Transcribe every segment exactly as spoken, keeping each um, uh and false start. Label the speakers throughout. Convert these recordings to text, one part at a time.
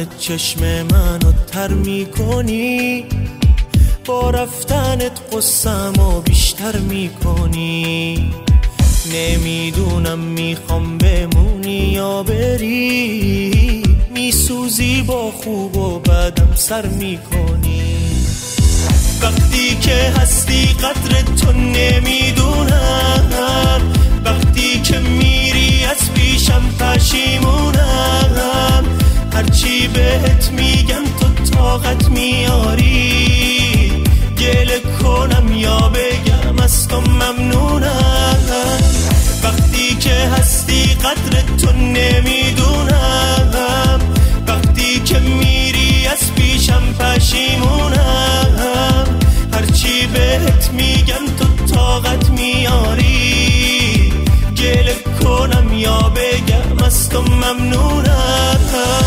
Speaker 1: رفتنت چشم منو تر میکنی، با رفتنت قصه‌مو بیشتر میکنی. نمیدونم میخوام بمونی یا بری، میسوزی با خوب و بدم سر میکنی. وقتی که هستی قدر تو نمیدونم، وقتی که میری از پیشم پشیمونم. هرچی بهت میگم تو طاقت میاری، گله کنم یا بگم از تو ممنونم. وقتی که هستی قدر تو نمیدونم، وقتی که میری از پیشم پشیمونم. هرچی بهت میگم تو طاقت میاری، گله کنم یا بگم از تو ممنونم.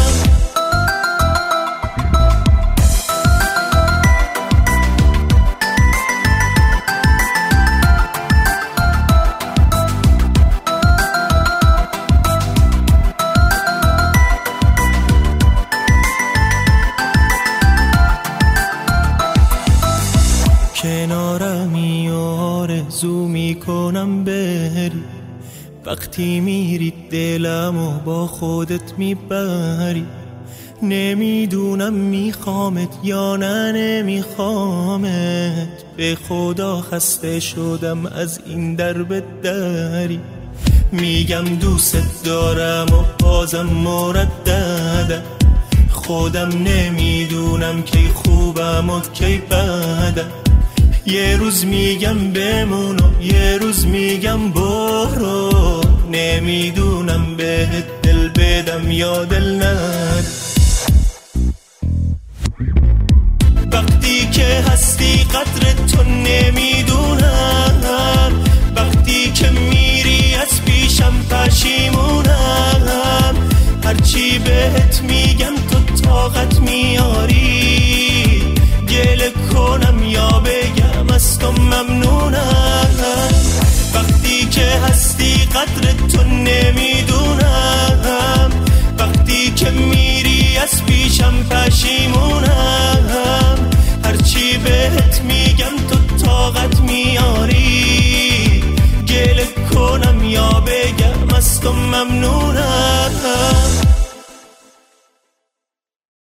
Speaker 1: کنارمی و آرزو میکنم بری، وقتی میری دلمو با خودت میبری. نمیدونم میخوامت یا نه نمیخوامت، به خدا خسته شدم از این درب دری. میگم دوست دارم و بازم مرددم، خودم نمیدونم کی خوبم و کی بدم. یه روز میگم بمون و یه روز میگم برو، نمیدونم بهت دل بدم یا دل ندم. وقتی که هستی قدر تو نمیدونم، وقتی که میری از پیشم پشیمونم. هرچی بهت میگم تو طاقت میاری، گله کنم یا بگم از تو ممنونم. وقتی که هستی قدر تو نمیدونم، وقتی که میری از پیشم پشیمونم. هرچی بهت میگم تو طاقت میاری، گله کنم یا بگم از تو ممنونم.